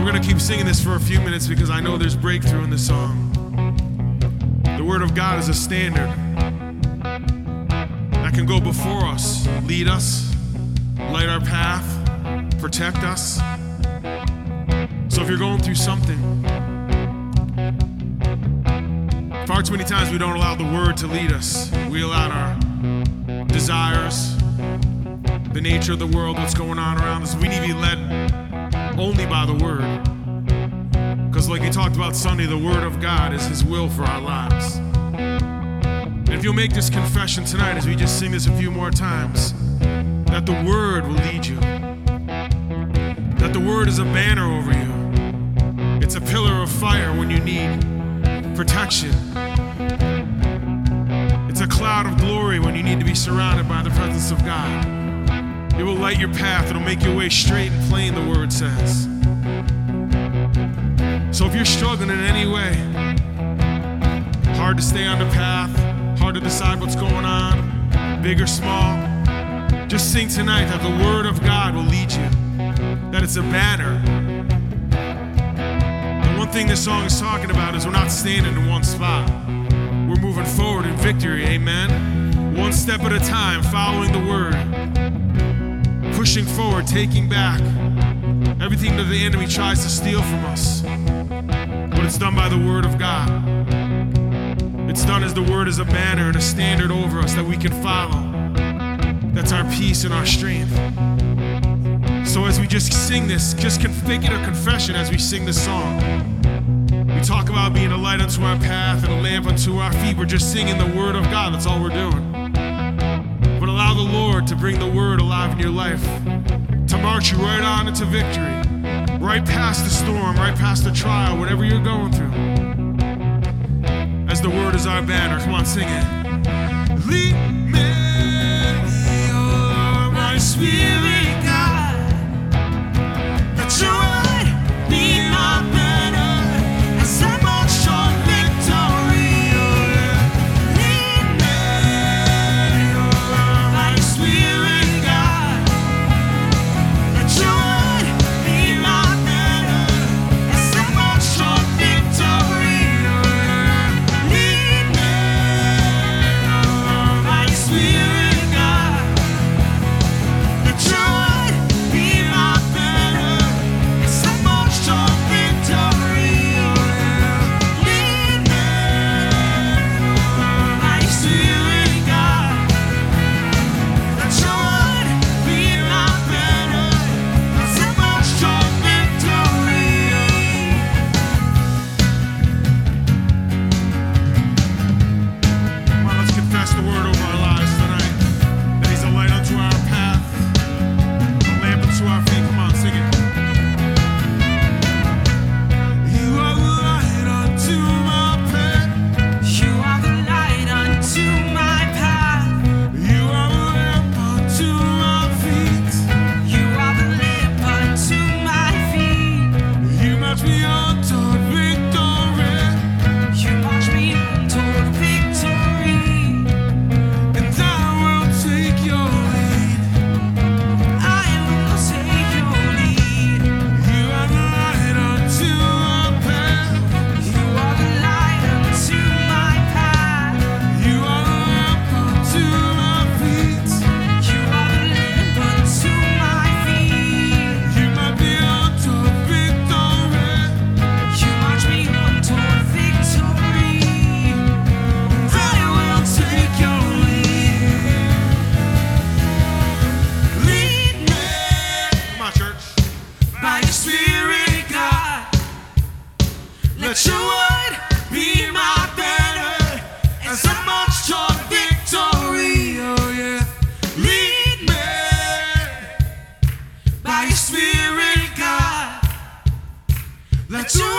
we're gonna keep singing this for a few minutes because I know there's breakthrough in this song. The Word of God is a standard that can go before us, lead us, light our path, protect us. So if you're going through something, far too many times we don't allow the Word to lead us. We allow our desires, the nature of the world, what's going on around us. We need to be led only by the Word. Because like we talked about Sunday, the Word of God is His will for our lives. And if you'll make this confession tonight as we just sing this a few more times, that the Word will lead you. That the Word is a banner over you. It's a pillar of fire when you need protection. It's a cloud of glory when you need to be surrounded by the presence of God. It will light your path. It'll make your way straight and plain, the Word says. So if you're struggling in any way, hard to stay on the path, hard to decide what's going on, big or small, just sing tonight that the Word of God will lead you, that it's a banner. And one thing this song is talking about is we're not standing in one spot. We're moving forward in victory, amen? One step at a time, following the Word, pushing forward, taking back everything that the enemy tries to steal from us. But it's done by the Word of God. It's done as the Word is a banner and a standard over us that we can follow. That's our peace and our strength. So as we just sing this, just make it a confession as we sing this song. We talk about being a light unto our path and a lamp unto our feet. We're just singing the Word of God. That's all we're doing. But allow the Lord to bring the Word alive in your life, to march you right on into victory, right past the storm, right past the trial, whatever you're going through. As the Word is our banner, come on, sing it. Lead me, oh, my spirit, God, that you would be my banner as I march on victory. Lead me, oh, my spirit, God, that you would be my banner as I march on victory. Lead me, oh, my spirit, God, that you would be my banner as I march on victory. Lead me, my spirit, God, that you would be my banner as I march on victory. Come on, let's confess the Word over our lives tonight. That He's a light unto our path, a lamp unto our feet. Come on, sing it. You are the light unto my path. You are the light unto my path. You are the lamp unto my feet. You are the lamp unto my feet. You march me on toward victory, You march me on toward victory. and I will take your lead. I will take your lead. You are the light unto our path. You are the light unto my path. You are the lamp unto my feet. You are the lamp unto my feet. You might be on toward victory, You march me on toward victory. and I will take your lead. Lead me, come on, church, By your spirit, God, let your Word be my banner as I march toward victory. Oh yeah, lead me by your Spirit, God. Let your